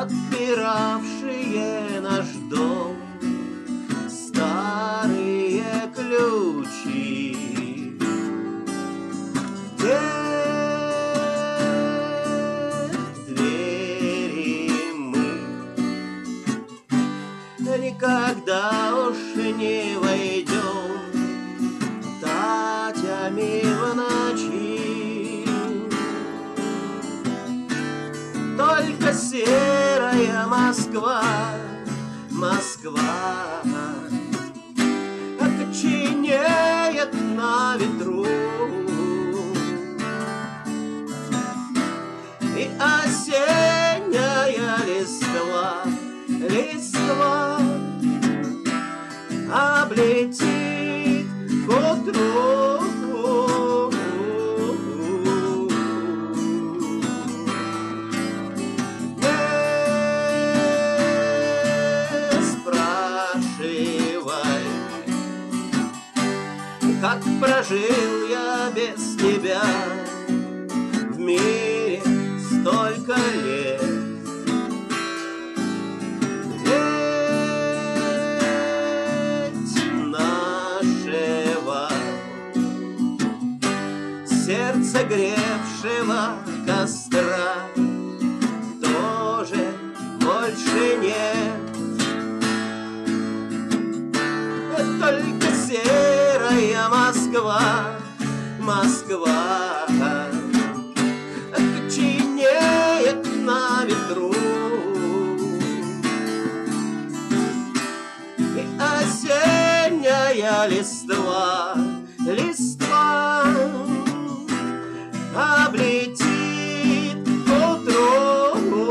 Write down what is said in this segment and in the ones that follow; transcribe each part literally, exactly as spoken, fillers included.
отпиравшие наш дом, старые ключи. Где в двери мы никогда уж не войдем татями в ночи. Только серая Москва, Москва окоченеет на ветру, и осенняя листва, листва облетит к утру. Как прожил я без тебя в мире столько лет. Ведь нашего сердца гревшего костра тоже больше нет. Только серая Москва, Москва окоченеет на ветру, и осенняя листва, листва облетит к утру.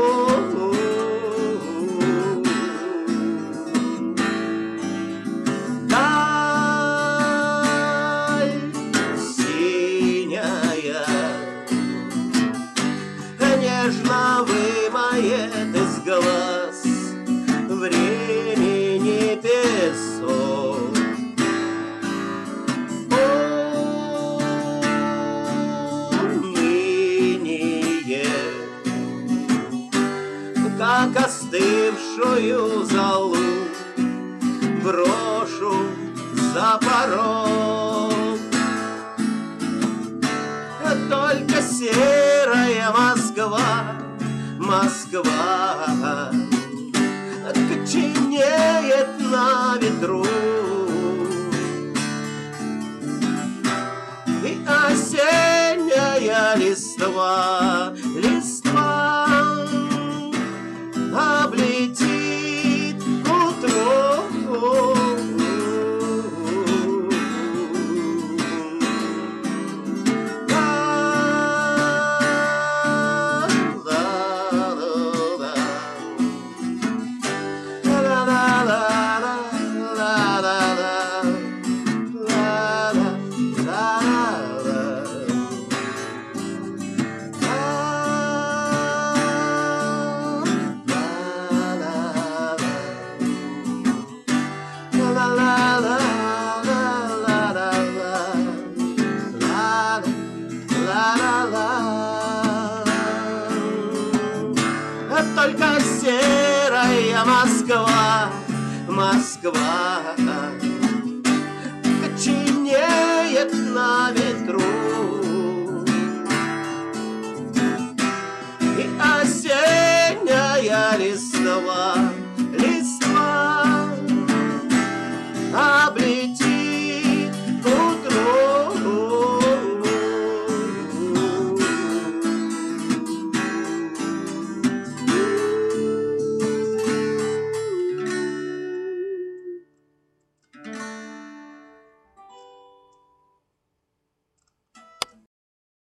Нежно вымоет из глаз времени песок. Уныние, как остывшую золу, брошу за порог. Только серая Москва, Москва окоченеет на ветру, и осенняя листва, листва облетит к утру. Только серая Москва, Москва